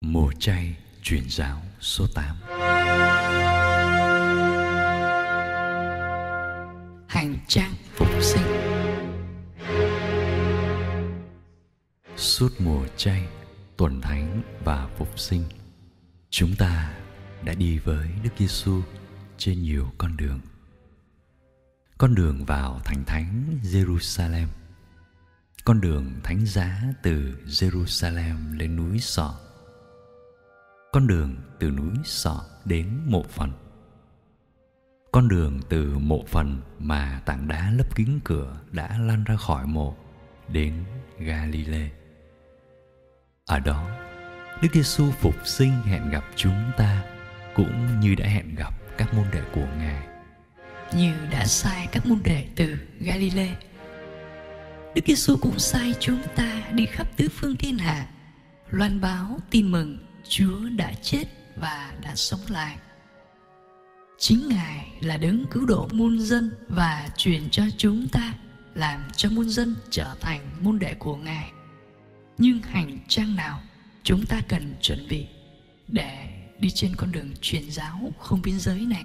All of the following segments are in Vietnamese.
Mùa chay truyền giáo số 8. Hành trang phục sinh. Suốt mùa chay, tuần thánh và phục sinh, chúng ta đã đi với Đức Giêsu trên nhiều con đường. Con đường vào thành thánh Jerusalem, con đường thánh giá từ Jerusalem lên núi Sọ, con đường từ núi Sọ đến mộ phần, con đường từ mộ phần mà tảng đá lấp kín cửa đã lan ra khỏi mộ đến Galilee. Ở đó, Đức Giêsu phục sinh hẹn gặp chúng ta, cũng như đã hẹn gặp các môn đệ của Ngài. Như đã sai các môn đệ từ Galilee, Đức Giêsu cũng sai chúng ta đi khắp tứ phương thiên hạ, loan báo tin mừng Chúa đã chết và đã sống lại. Chính Ngài là đấng cứu độ muôn dân và truyền cho chúng ta, làm cho muôn dân trở thành môn đệ của Ngài. Nhưng hành trang nào chúng ta cần chuẩn bị để đi trên con đường truyền giáo không biên giới này?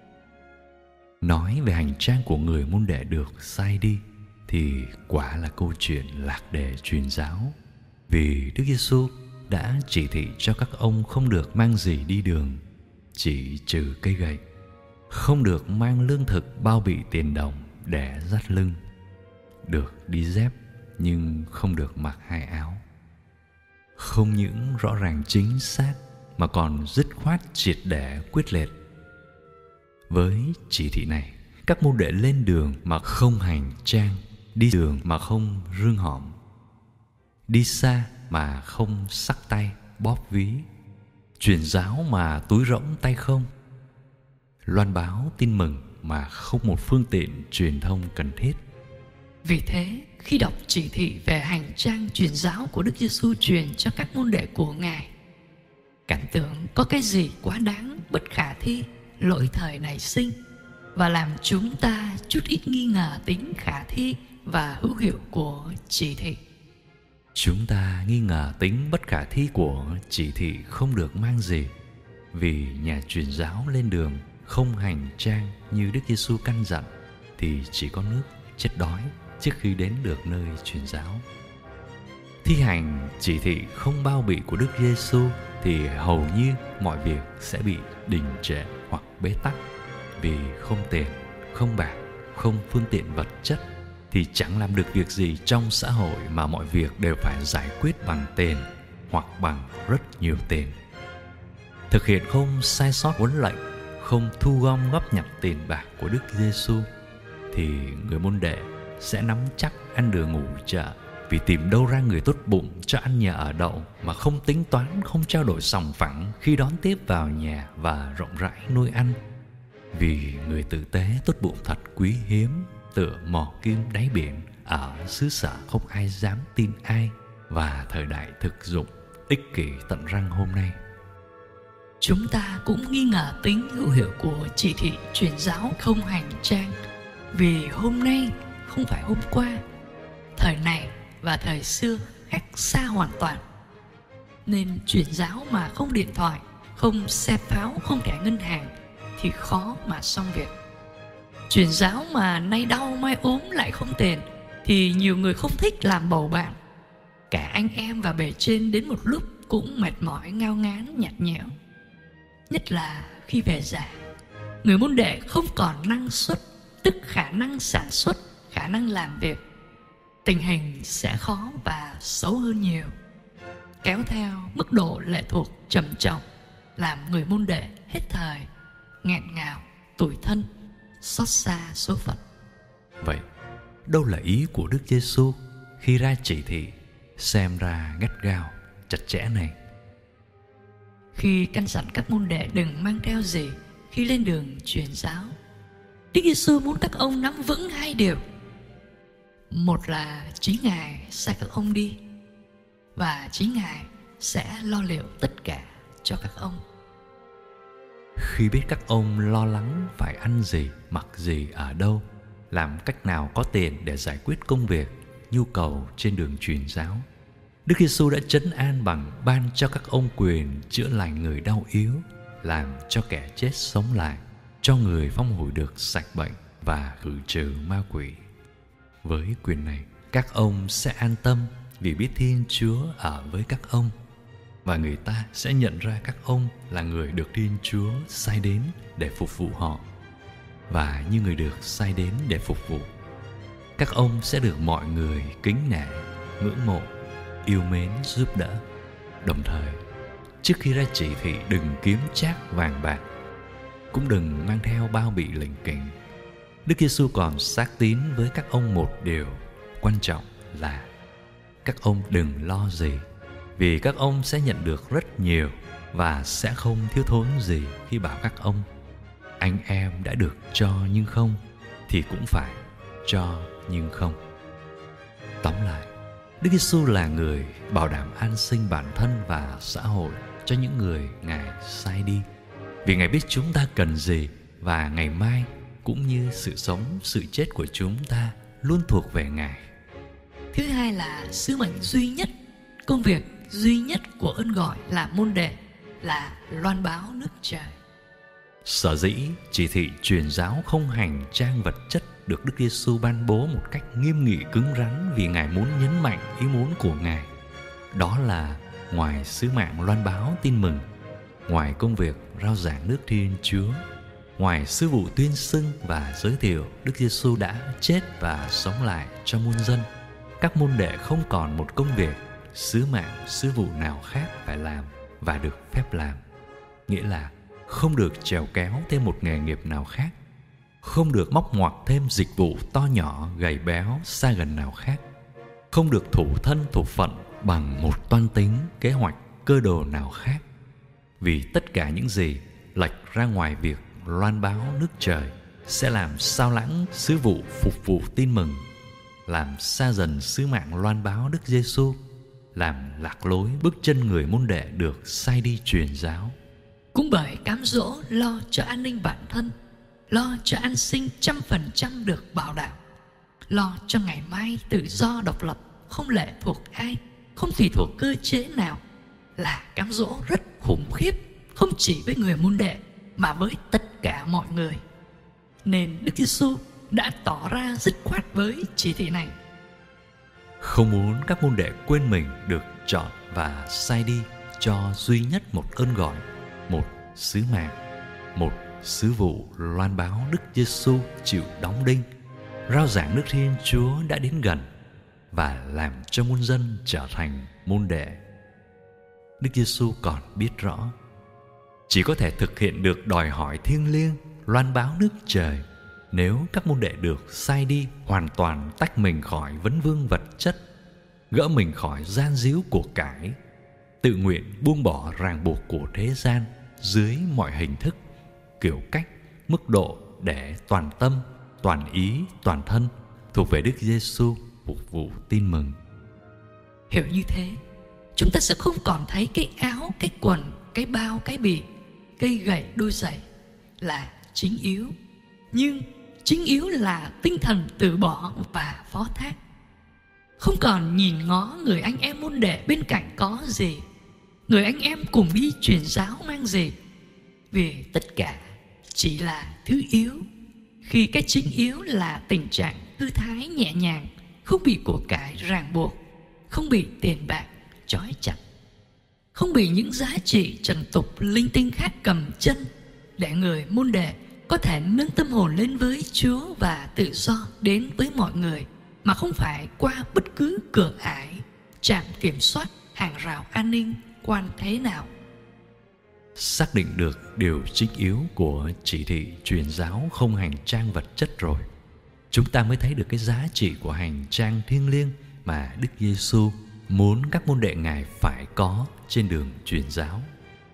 Nói về hành trang của người môn đệ được sai đi thì quả là câu chuyện lạc đề truyền giáo. Vì Đức Giêsu đã chỉ thị cho các ông không được mang gì đi đường, chỉ trừ cây gậy, không được mang lương thực bao bì tiền đồng để dắt lưng, được đi dép nhưng không được mặc hai áo. Không những rõ ràng chính xác mà còn dứt khoát triệt để quyết liệt. Với chỉ thị này, các môn đệ lên đường mà không hành trang, đi đường mà không rương hõm, đi xa mà không xách tay bóp ví, truyền giáo mà túi rỗng tay không, loan báo tin mừng mà không một phương tiện truyền thông cần thiết. Vì thế, khi đọc chỉ thị về hành trang truyền giáo của Đức Giêsu truyền cho các môn đệ của Ngài, cảm tưởng có cái gì quá đáng, bất khả thi, lỗi thời nảy sinh và làm chúng ta chút ít nghi ngờ tính khả thi và hữu hiệu của chỉ thị. Chúng ta nghi ngờ tính bất khả thi của chỉ thị không được mang gì, vì nhà truyền giáo lên đường không hành trang như Đức Giêsu căn dặn thì chỉ có nước chết đói trước khi đến được nơi truyền giáo. Thi hành chỉ thị không bao bì của Đức Giêsu thì hầu như mọi việc sẽ bị đình trệ hoặc bế tắc, vì không tiền, không bạc, không phương tiện vật chất thì chẳng làm được việc gì trong xã hội mà mọi việc đều phải giải quyết bằng tiền hoặc bằng rất nhiều tiền. Thực hiện không sai sót huấn lệnh, không thu gom góp nhặt tiền bạc của Đức Giêsu thì người môn đệ sẽ nắm chắc ăn đường ngủ chợ, vì tìm đâu ra người tốt bụng cho ăn nhà ở đậu mà không tính toán, không trao đổi sòng phẳng khi đón tiếp vào nhà và rộng rãi nuôi ăn. Vì người tử tế tốt bụng thật quý hiếm, tựa mò kim đáy biển ở xứ sở không ai dám tin ai và thời đại thực dụng ích kỷ tận răng hôm nay. Chúng ta cũng nghi ngờ tính hữu hiệu của chỉ thị truyền giáo không hành trang, vì hôm nay không phải hôm qua, thời này và thời xưa khác xa hoàn toàn. Nên truyền giáo mà không điện thoại, không xe pháo, không thẻ ngân hàng thì khó mà xong việc. Truyền giáo mà nay đau mai ốm lại không tiền thì nhiều người không thích làm bầu bạn. Cả anh em và bề trên đến một lúc cũng mệt mỏi, ngao ngán, nhạt nhẽo. Nhất là khi về già, người môn đệ không còn năng suất, tức khả năng sản xuất, khả năng làm việc. Tình hình sẽ khó và xấu hơn nhiều, kéo theo mức độ lệ thuộc trầm trọng, làm người môn đệ hết thời nghẹn ngào, tủi thân, xót xa số phận. Vậy, đâu là ý của Đức Giêsu khi ra chỉ thị xem ra gắt gao, chặt chẽ này? Khi căn dặn các môn đệ đừng mang theo gì khi lên đường truyền giáo, Đức Giêsu muốn các ông nắm vững hai điều. Một là chính Ngài sai các ông đi, và chính Ngài sẽ lo liệu tất cả cho các ông. Khi biết các ông lo lắng phải ăn gì, mặc gì, ở đâu, làm cách nào có tiền để giải quyết công việc, nhu cầu trên đường truyền giáo, Đức Giêsu đã trấn an bằng ban cho các ông quyền chữa lành người đau yếu, làm cho kẻ chết sống lại, cho người phong hồi được sạch bệnh và khử trừ ma quỷ. Với quyền này, các ông sẽ an tâm vì biết Thiên Chúa ở với các ông, và người ta sẽ nhận ra các ông là người được Thiên Chúa sai đến để phục vụ họ. Và như người được sai đến để phục vụ, các ông sẽ được mọi người kính nể, ngưỡng mộ, yêu mến, giúp đỡ. Đồng thời, trước khi ra chỉ thị đừng kiếm trác vàng bạc, cũng đừng mang theo bao bì lỉnh kỉnh. Đức Giêsu còn xác tín với các ông một điều quan trọng là các ông đừng lo gì, vì các ông sẽ nhận được rất nhiều và sẽ không thiếu thốn gì. Khi bảo các ông: anh em đã được cho nhưng không, thì cũng phải cho nhưng không. Tóm lại, Đức Giêsu là người bảo đảm an sinh bản thân và xã hội cho những người Ngài sai đi, vì Ngài biết chúng ta cần gì, và ngày mai cũng như sự sống, sự chết của chúng ta luôn thuộc về Ngài. Thứ hai là sứ mệnh duy nhất, công việc duy nhất của ơn gọi là môn đệ là loan báo nước trời. Sở dĩ chỉ thị truyền giáo không hành trang vật chất được Đức Giêsu ban bố một cách nghiêm nghị cứng rắn, vì Ngài muốn nhấn mạnh ý muốn của Ngài. Đó là ngoài sứ mạng loan báo tin mừng, ngoài công việc rao giảng nước Thiên Chúa, ngoài sứ vụ tuyên xưng và giới thiệu Đức Giêsu đã chết và sống lại cho muôn dân, các môn đệ không còn một công việc, sứ mạng, sứ vụ nào khác phải làm và được phép làm. Nghĩa là không được chèo kéo thêm một nghề nghiệp nào khác, không được móc ngoặc thêm dịch vụ to nhỏ, gầy béo, xa gần nào khác, không được thủ thân thủ phận bằng một toan tính, kế hoạch, cơ đồ nào khác. Vì tất cả những gì lệch ra ngoài việc loan báo nước trời sẽ làm sao lãng sứ vụ phục vụ tin mừng, làm xa dần sứ mạng loan báo Đức Giêsu, làm lạc lối bước chân người môn đệ được sai đi truyền giáo. Cũng bởi cám dỗ lo cho an ninh bản thân, lo cho an sinh 100% được bảo đảm, lo cho ngày mai tự do độc lập, không lệ thuộc ai, không tùy thuộc cơ chế nào, là cám dỗ rất khủng khiếp, không chỉ với người môn đệ mà với tất cả mọi người. Nên Đức Giêsu đã tỏ ra dứt khoát với chỉ thị này. Không muốn các môn đệ quên mình được chọn và sai đi cho duy nhất một ơn gọi, một sứ mạng, một sứ vụ loan báo Đức Giêsu chịu đóng đinh, rao giảng nước Thiên Chúa đã đến gần và làm cho muôn dân trở thành môn đệ. Đức Giêsu còn biết rõ, chỉ có thể thực hiện được đòi hỏi thiêng liêng loan báo nước trời nếu các môn đệ được sai đi, hoàn toàn tách mình khỏi vấn vương vật chất, gỡ mình khỏi gian díu của cải, tự nguyện buông bỏ ràng buộc của thế gian dưới mọi hình thức, kiểu cách, mức độ, để toàn tâm, toàn ý, toàn thân thuộc về Đức Giêsu, phục vụ tin mừng. Hiểu như thế, chúng ta sẽ không còn thấy cái áo, cái quần, cái bao, cái bì, cây gậy, đôi giày là chính yếu. Nhưng chính yếu là tinh thần từ bỏ và phó thác. Không còn nhìn ngó người anh em môn đệ bên cạnh có gì, người anh em cùng đi truyền giáo mang gì, vì tất cả chỉ là thứ yếu, khi cái chính yếu là tình trạng thư thái nhẹ nhàng, không bị của cải ràng buộc, không bị tiền bạc trói chặt, không bị những giá trị trần tục linh tinh khác cầm chân, để người môn đệ có thể nâng tâm hồn lên với Chúa và tự do đến với mọi người, mà không phải qua bất cứ cửa ải, trạm kiểm soát, hàng rào an ninh, quan thế nào. Xác định được điều chính yếu của chỉ thị truyền giáo không hành trang vật chất rồi, chúng ta mới thấy được cái giá trị của hành trang thiêng liêng mà Đức Giêsu muốn các môn đệ Ngài phải có trên đường truyền giáo.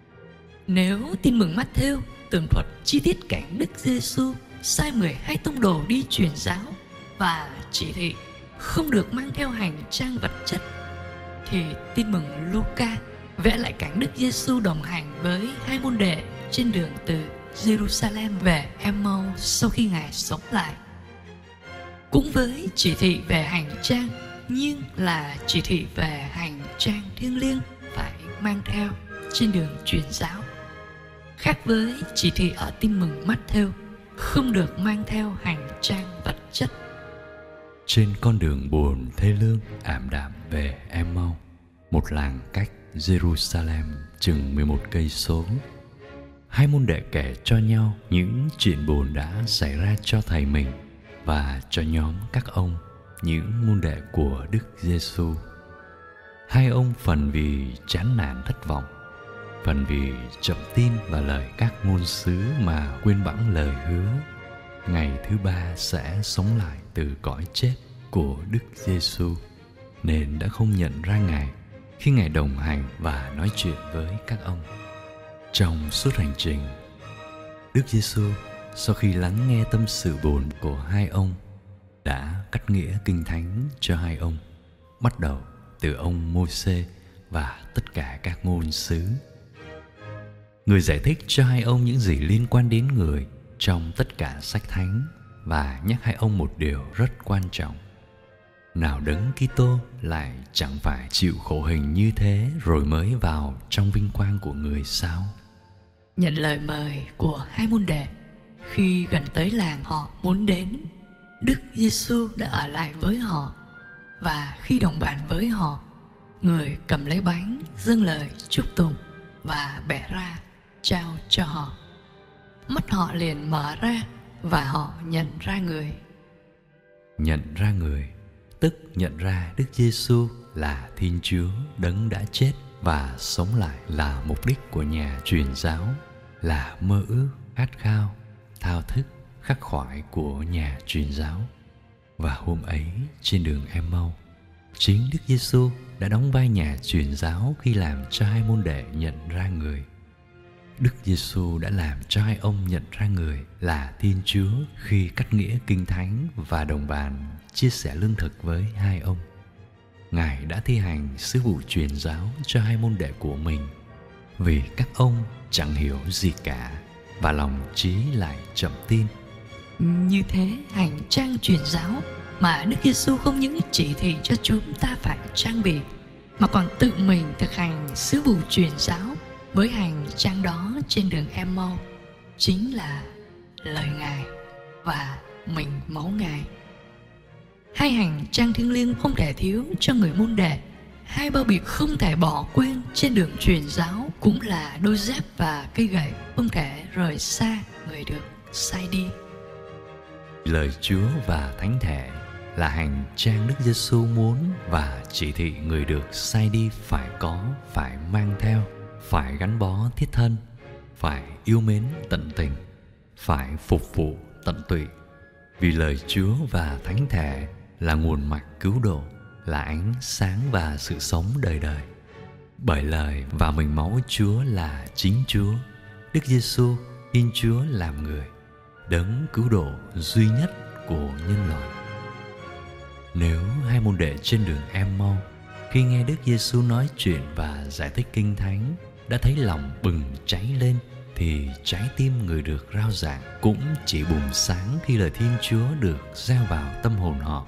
Nếu tin mừng Mát-thêu tường thuật chi tiết cảnh Đức Giêsu sai 12 tông đồ đi truyền giáo và chỉ thị không được mang theo hành trang vật chất, thì tin mừng Luca vẽ lại cảnh Đức Giêsu đồng hành với hai môn đệ trên đường từ Jerusalem về Emau sau khi Ngài sống lại. Cũng với chỉ thị về hành trang, nhưng là chỉ thị về hành trang thiêng liêng phải mang theo trên đường truyền giáo. Khác với chỉ thị ở Tin mừng Matthew, không được mang theo hành trang vật chất. Trên con đường buồn thê lương ảm đạm về Em-mau, một làng cách Jerusalem chừng 11 cây số, hai môn đệ kể cho nhau những chuyện buồn đã xảy ra cho thầy mình và cho nhóm các ông, những môn đệ của Đức Giêsu. Hai ông phần vì chán nản thất vọng, phần vì chậm tin vào lời các ngôn sứ mà quên bẵng lời hứa ngày thứ ba sẽ sống lại từ cõi chết của Đức Giêsu, nên đã không nhận ra Ngài khi Ngài đồng hành và nói chuyện với các ông. Trong suốt hành trình, Đức Giêsu sau khi lắng nghe tâm sự buồn của hai ông đã cắt nghĩa Kinh Thánh cho hai ông, bắt đầu từ ông Môi-se và tất cả các ngôn sứ. Người giải thích cho hai ông những gì liên quan đến người trong tất cả sách thánh và nhắc hai ông một điều rất quan trọng. Nào Đấng Kitô lại chẳng phải chịu khổ hình như thế rồi mới vào trong vinh quang của người sao? Nhận lời mời của hai môn đệ, khi gần tới làng họ muốn đến, Đức Giêsu đã ở lại với họ, và khi đồng bàn với họ, người cầm lấy bánh dâng lời chúc tụng và bẻ ra trao cho họ. Mắt họ liền mở ra và họ nhận ra người. Nhận ra người tức nhận ra Đức Giêsu là Thiên Chúa Đấng đã chết và sống lại là mục đích của nhà truyền giáo, là mơ ước, khát khao, thao thức khắc khoải của nhà truyền giáo. Và hôm ấy trên đường Em-mau, chính Đức Giêsu đã đóng vai nhà truyền giáo khi làm cho hai môn đệ nhận ra người. Đức Giêsu đã làm cho hai ông nhận ra người là Thiên Chúa khi cắt nghĩa Kinh Thánh và đồng bàn chia sẻ lương thực với hai ông. Ngài đã thi hành sứ vụ truyền giáo cho hai môn đệ của mình, vì các ông chẳng hiểu gì cả và lòng trí lại chậm tin. Như thế, hành trang truyền giáo mà Đức Giêsu không những chỉ thị cho chúng ta phải trang bị, mà còn tự mình thực hành sứ vụ truyền giáo với hành trang đó trên đường Em-mau, chính là lời Ngài và mình máu Ngài. Hai hành trang thiêng liêng không thể thiếu cho người môn đệ. Hai bao bì không thể bỏ quên trên đường truyền giáo cũng là đôi dép và cây gậy không thể rời xa người được sai đi. Lời Chúa và Thánh Thể là hành trang Đức Giêsu muốn và chỉ thị người được sai đi phải có, phải mang theo, phải gắn bó thiết thân, phải yêu mến tận tình, phải phục vụ tận tụy. Vì lời Chúa và Thánh Thể là nguồn mạch cứu độ, là ánh sáng và sự sống đời đời. Bởi lời và mình máu Chúa là chính Chúa, Đức Giêsu, Thiên Chúa làm người, đấng cứu độ duy nhất của nhân loại. Nếu hai môn đệ trên đường Em-mau khi nghe Đức Giêsu nói chuyện và giải thích Kinh Thánh đã thấy lòng bừng cháy lên, thì trái tim người được rao giảng cũng chỉ bùng sáng khi lời Thiên Chúa được gieo vào tâm hồn họ.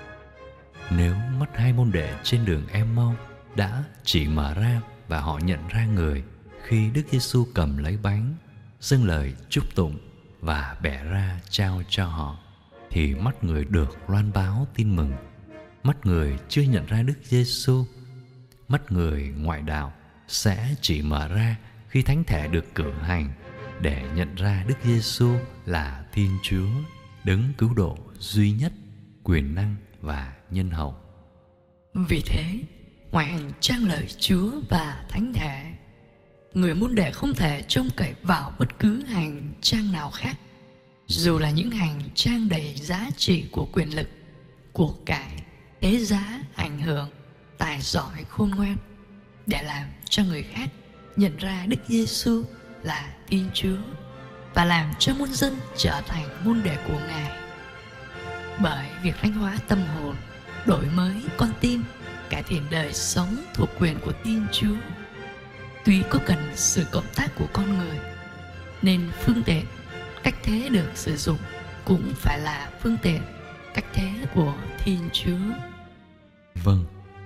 Nếu mắt hai môn đệ trên đường Em-mau đã chỉ mở ra và họ nhận ra người khi Đức Giêsu cầm lấy bánh, dâng lời chúc tụng và bẻ ra trao cho họ, thì mắt người được loan báo tin mừng. Mắt người chưa nhận ra Đức Giêsu, mắt người ngoại đạo sẽ chỉ mở ra khi Thánh Thể được cử hành để nhận ra Đức Giêsu là Thiên Chúa, đấng cứu độ duy nhất, quyền năng và nhân hậu. Vì thế, ngoài hành trang lời Chúa và Thánh Thể, người môn đệ không thể trông cậy vào bất cứ hành trang nào khác, dù là những hành trang đầy giá trị của quyền lực, của cải, thế giá, ảnh hưởng, tài giỏi, khôn ngoan, để làm cho người khác nhận ra Đức Giêsu là Thiên Chúa và làm cho muôn dân trở thành môn đệ của Ngài. Bởi việc thánh hóa tâm hồn, đổi mới con tim, cải thiện đời sống thuộc quyền của Thiên Chúa, tuy có cần sự cộng tác của con người, nên phương tiện, cách thế được sử dụng cũng phải là phương tiện, cách thế của Thiên Chúa. Vâng,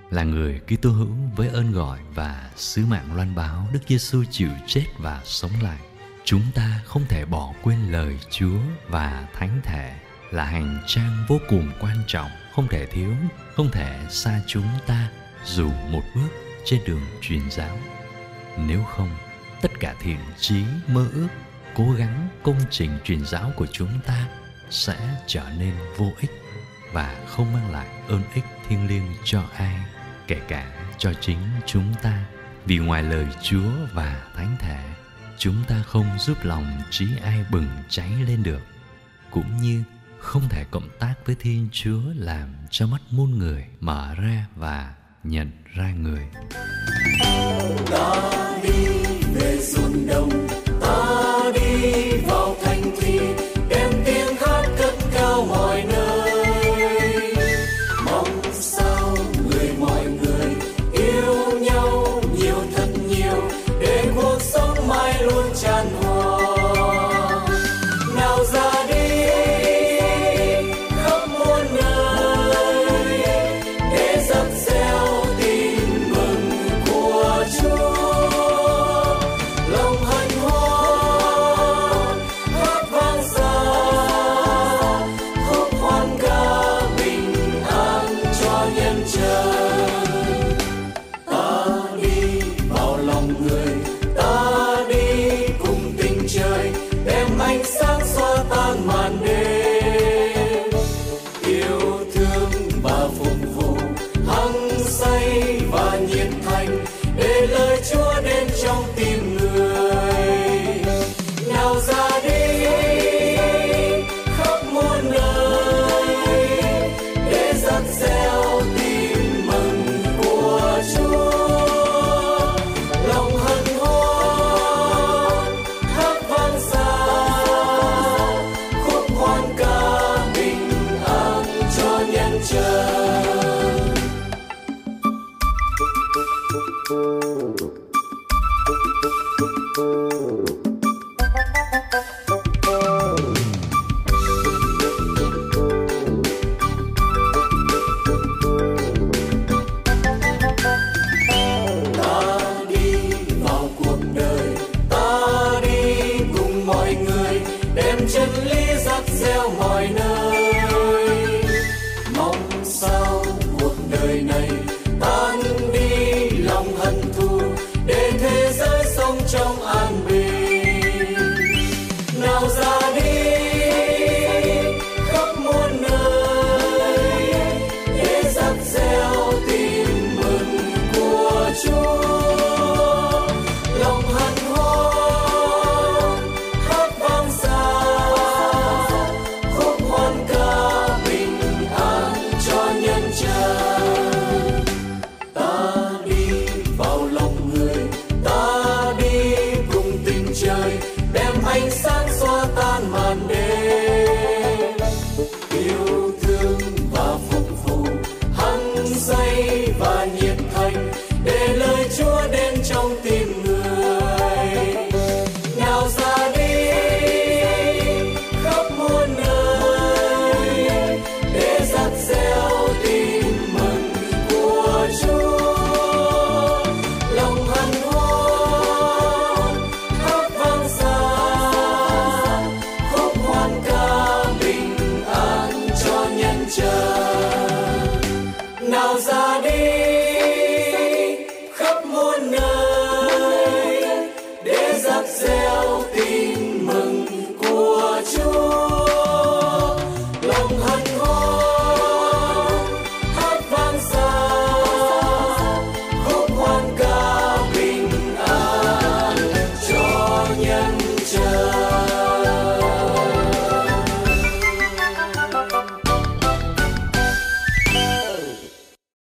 Là người Kitô hữu với ơn gọi và sứ mạng loan báo Đức Giêsu chịu chết và sống lại, chúng ta không thể bỏ quên lời Chúa và thánh thể là hành trang vô cùng quan trọng, không thể thiếu, không thể xa chúng ta dù một bước trên đường truyền giáo. Nếu không, tất cả thiện chí, mơ ước, cố gắng, công trình truyền giáo của chúng ta sẽ trở nên vô ích và không mang lại ơn ích thiêng liêng cho ai, kể cả cho chính chúng ta. Vì ngoài lời Chúa và thánh thể, chúng ta không giúp lòng trí ai bừng cháy lên được, cũng như không thể cộng tác với Thiên Chúa làm cho mắt muôn người mở ra và nhận ra người. Ta đi về ruộng đồng, ta đi vào thành thị, đem tiếng hát cất cao mọi nơi. Mong sao mọi người yêu nhau nhiều thật nhiều, để cuộc sống mãi luôn tràn hòa. Nào ra đi khắp muôn nơi, để dập reo tin mừng của Chúa. Lòng hân hoan hát vang xa, khúc hoan ca bình an cho nhân trời. Ta đi vào lòng người, ta đi cùng tình trời, đem ánh sáng xóa tan màn đêm. Yêu thương và phục vụ, hăng say và nhiệt thành, để lời Chúa đến trong tim người. Nào ra đi khắp muôn nơi, để dắt reo tin mừng của Chúa. Lòng hân hoan hát vang xa, khúc hoan ca bình an cho nhân trời. Ta đi vào cuộc đời, ta đi cùng mọi người, đem chân lý dắt reo mọi nơi. Mong sao cuộc đời này tan đi lòng hận thù, để thế giới sống trong an